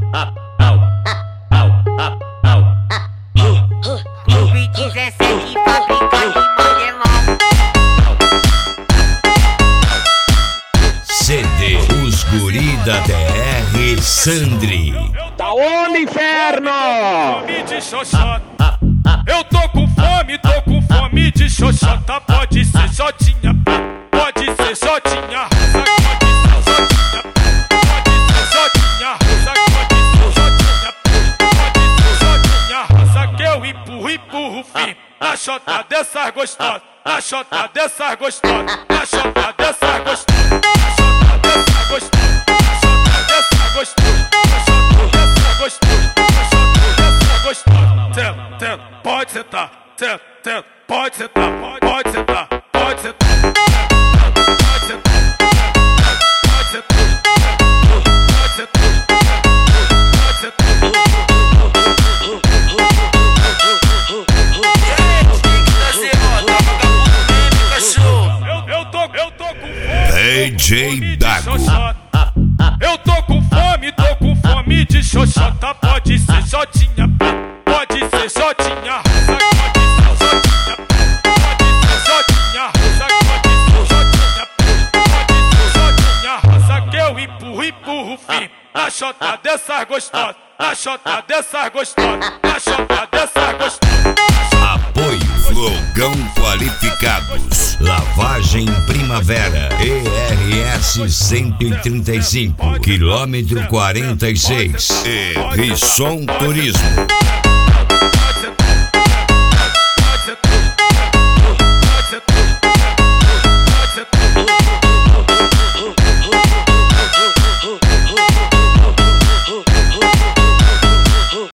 Clube 17 fabricante modelão. CD Os Guri da TR Sandri. Tá onde, inferno? Fome de xoxota. Eu tô com fome de xoxota. Pode ser jotinha, pode ser jotinha rosa, pode ser jotinha rosa, pode ser jotinha rosa, que eu empurro firme na xota dessas gostosas, na xota dessas gostosas, na xota dessas gostosas, na xota dessas gostosas, na xota dessas gostosas, na xota dessas gostosas, na xota dessas gostosas. Tenta, pode sentar, tenta, pode sentar, pode sentar, pode sentar, pode sentar, pode sentar, pode sentar, pode sentar. Eu tô com fome, DJ Dago. eu tô com fome de xoxota. Pode ser jotinha, pode ser jotinha rosa, pode ser jotinha rosa, pode ser jotinha rosa, que eu empurro firme na xota dessas gostosas, na xota dessas gostosas, na xota dessas gostosas. Apoio Flogão Qualificados. Lavagem Primavera. ERS 135, quilômetro 46. E Risson Turismo.